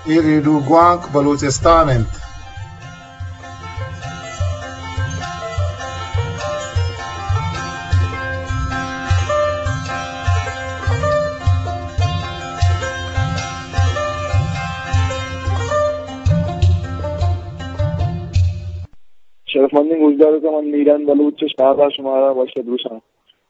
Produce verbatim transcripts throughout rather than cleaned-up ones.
يريدوا قوانك بلوچستان انت शरफमंदी गुजदार का मन ईरान बलूच शाहबाज शुमारा वशद रुशा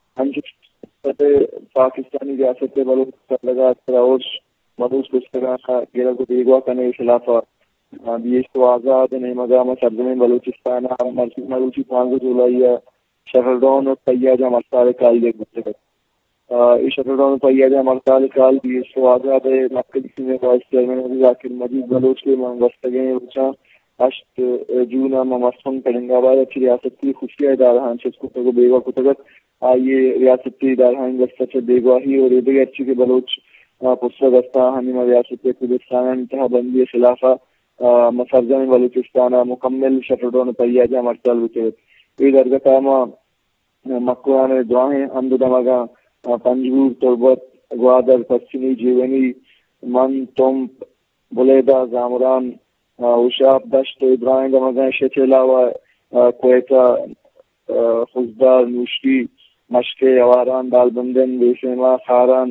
पाकिस्तानी रियासत बलूच लगा तराउश मदूस पुस्तका गिरा को देगवा करने के खिलाफ बीएस तो आजाद नहीं मगाम सरजमीन बलूचिस्तान मलूची पांच जुलाई शहरडॉन और तैयाजा मरसाल काल एक पुस्तक इस शहरडॉन और तैयाजा मरसाल काल बीएस तो आजाद मक्कली में वाइस चेयरमैन जाकिर मजीद बलूच के वस्तगें रुचा अष्ट जून ममस्फन तेलंगाबाद अच्छी रियासत की खुशियाँ इदारा को बेगवा कुतगत ये रियासत की इदारा वस्त बेगवाही और इधर अच्छी के बलोच पुस्तक हनीमा रियासत खुदिस्तान इंतहा बंदी खिलाफा मसरजम बलूचिस्तान मुकम्मल शटरडोन तैयाजा मरसल ईद अर्गतामा मक्वान दुआएं अंदुदमगा पंजूर तुर्बत ग्वादर पश्चिमी जीवनी मन तुम बुलेदा जामरान उशाब दश्त इब्राहिम दमगा शेचेलावा कोयटा खुजदार नूशी मशके अवारान दालबंदन बेसेमा खारान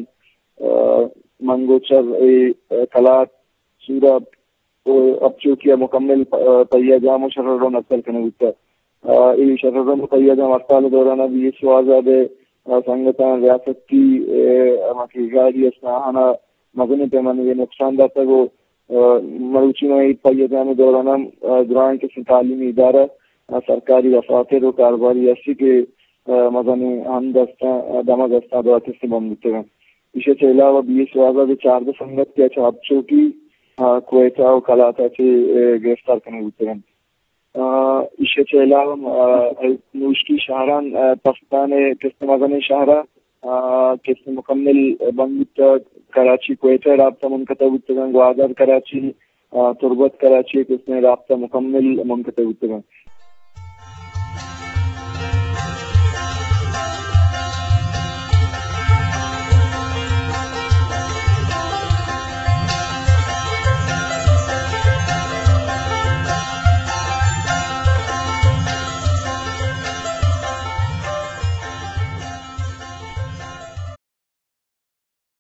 मंगोचर कलात सूरत अब चूंकि मुकम्मल तैयाजा मुशर्रफ नक्सल कनेक्ट ये शर्रफ तैयाजा मरसाल दौरान अभी ये स्वाजाद संगठन रियासत की मकी गाड़ी स्नाहाना मगने पैमाने में नुकसान दाता को मरूची में तैयाजा में दौरान दुरान के तालीमी इदारा सरकारी दफातर और कारोबारी ऐसी के मगने हम दस्ता दमा दस्ता दौरान से बमते हैं इसके अलावा बी एस वाजा चार संगत के छात्रों की कोयटा और कलाता से गिरफ्तार करने होते हैं इसके अलावा नूशी शहरान तफ्तान किस्त मगन शहरा किस्त मुकम्मल बंद कराची कोयटा राब्ता मुनकतब उत्तगन ग्वादर कराची तुर्बत कराची किसने राब्ता मुकम्मल मुनकतब उत्तगन